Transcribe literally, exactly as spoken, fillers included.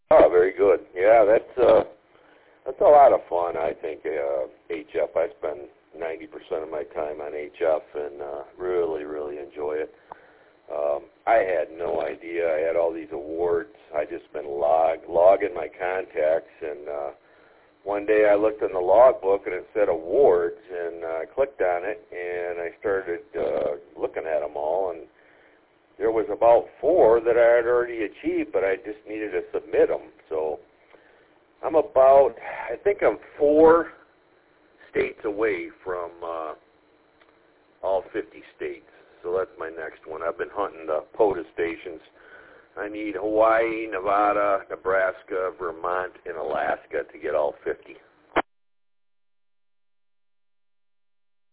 Oh, very good. Yeah, that's uh, that's a lot of fun. I think uh, H F. I spend ninety percent of my time on H F, and uh, really, really enjoy it. Um, I had no idea I had all these awards. I just been log logging my contacts, and uh, one day I looked in the logbook and it said awards, and I uh, clicked on it, and I started uh, looking at them all, and there was about four that I had already achieved, but I just needed to submit them. So I'm about, I think I'm four states away from uh, all fifty states. So that's my next one. I've been hunting the POTA stations. I need Hawaii, Nevada, Nebraska, Vermont, and Alaska to get all fifty.